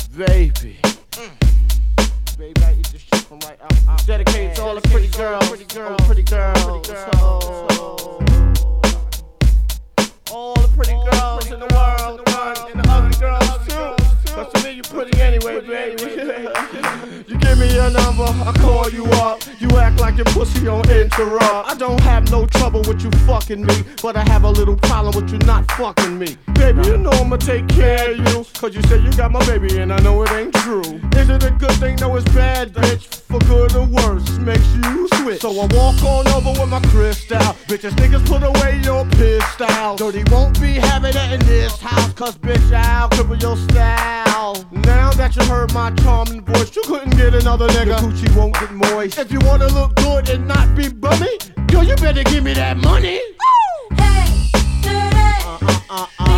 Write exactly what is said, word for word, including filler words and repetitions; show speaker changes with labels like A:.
A: baby. Mm. Baby, I eat this shit from right out. out Dedicated to all the pretty girls, pretty girls, pretty girls, pretty girls. Oh. All the pretty all girls pretty in the world, world, and the ugly girls too. Cause to me you pretty anyway, baby. You give me your number, I call you up. You act like your pussy on interrupt. I don't have no trouble with you fucking me, but I have a little problem with you not fucking me. Baby, you know I'ma take care of you, cause you say you got my baby and I know it ain't true. Is it a good thing? No, it's bad, bitch. For good or worse, makes you switch. So I walk on over with my crystal. Bitches, niggas, put away your pistol. Dirty won't be having it in this house, cause bitch, I'll cripple your style. Now that you heard my charming voice, you couldn't get another nigga. Your coochie won't get moist. If you wanna look good and not be bummy, yo, you better give me that money.
B: Ooh, hey, dirty.
A: Uh, uh, uh, uh.